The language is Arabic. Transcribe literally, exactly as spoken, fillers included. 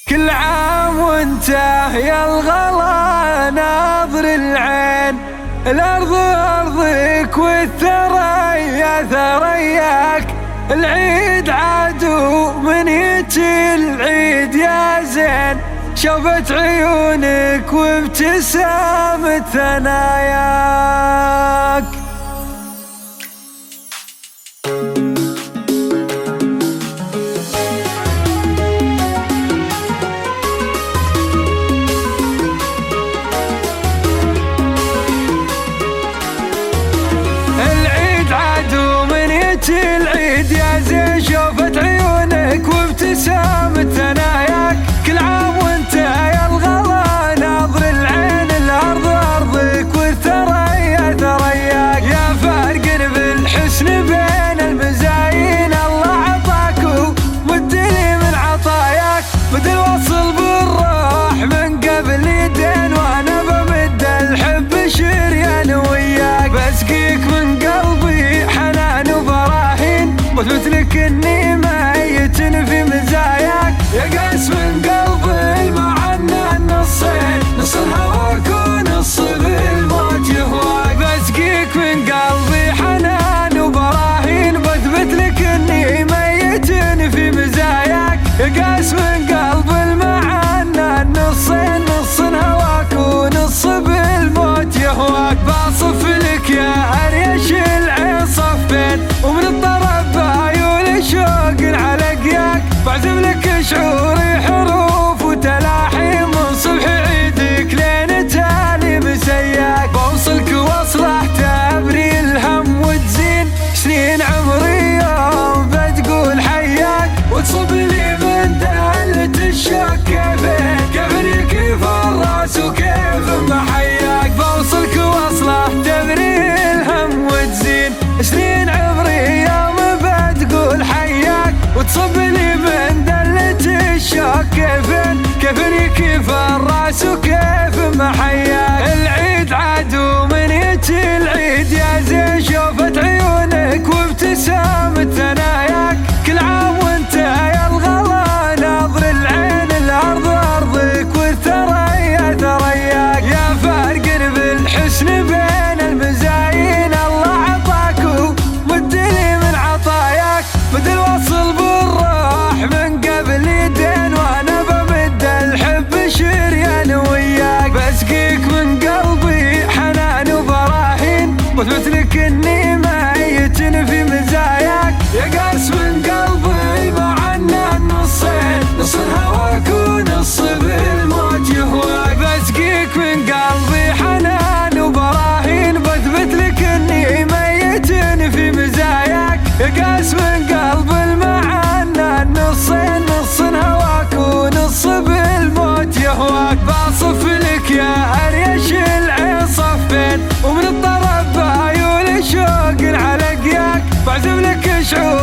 كل عام وانت يا الغلا ناظر العين، الأرض أرضك والثريا ثرياك، العيد عدو من يجي العيد يا زين، شوفت عيونك وابتسامة ثناياك. العيد يا زين، شوفت عيونك وابتسامة ثناياك، كل عام وانت يا الغلا ناظر العين، الأرض أرضك والثريا ثرياك، يا فارق بالحسن بين المزايين، الله عطاك ومدلي من عطاياك، بدل وصل بالروح من قبل يدين، وانا بمد الحب شريان وياك، بسقيك من قلبي حنان وبراهين، واثبت لك اني ميت في مزاياك، يا قاس من قلبي المعنى النصين، نص هواك ونص بالموت يهواك، بسقيك من قلبي حنان وبراهين، واثبت لك اني ميت في مزاياك، يا قاس من قلبي المعنى النصين، نص هواك ونص بالموت يهواك، بصف لك يا اريش العين صفين، ومن الطرب بعيون شوق على قياك، بعزم لك شعوري حروف وتلاحي، من صبح عيدك لين تالي مسياك، بوصلك وصلح تبري الهم وتزين سنين عمري يوم بتقول حياك، وتصب لي من دالة الشوق كيفين، كيفني كيف الراس وكيف محياك، بوصلك وصلح تبري الهم وتزين سنين عمري يوم بتقول حياك، وتصب لي من دلة الشوق كيفين، كيفني كيف الراس وكيف محياك، العيد عدو من يجي العيد يا زين، شوفت عيونك وابتسامة ثناياك، كل عام وانت يا الغلا ناظر العين، الأرض أرضك والثريا ثرياك، يا فارق بالحسن بين المزايين، الله عطاك ومدلي من عطاياك، بدل وصل بالروح من قبل يدين، وانا بمد الحب شريان وياك، بسقيك من قلبي حنان وبراهين، واثبت لك اني ميت في مزاياك، يا قاس من قلبي معنا النصين، نص هواك ونص بالموت يهواك، بسقيك من قلبي حنان وبراهين، بثبت لك اني ميت في مزاياك، يا قاس من قلبي المعنى النصين، نص هواك ونص بالموت يهواك، بصف لك يا اريش العين صفين، ومن الطرب بعيون شوق على قياك، بعزم لك شعور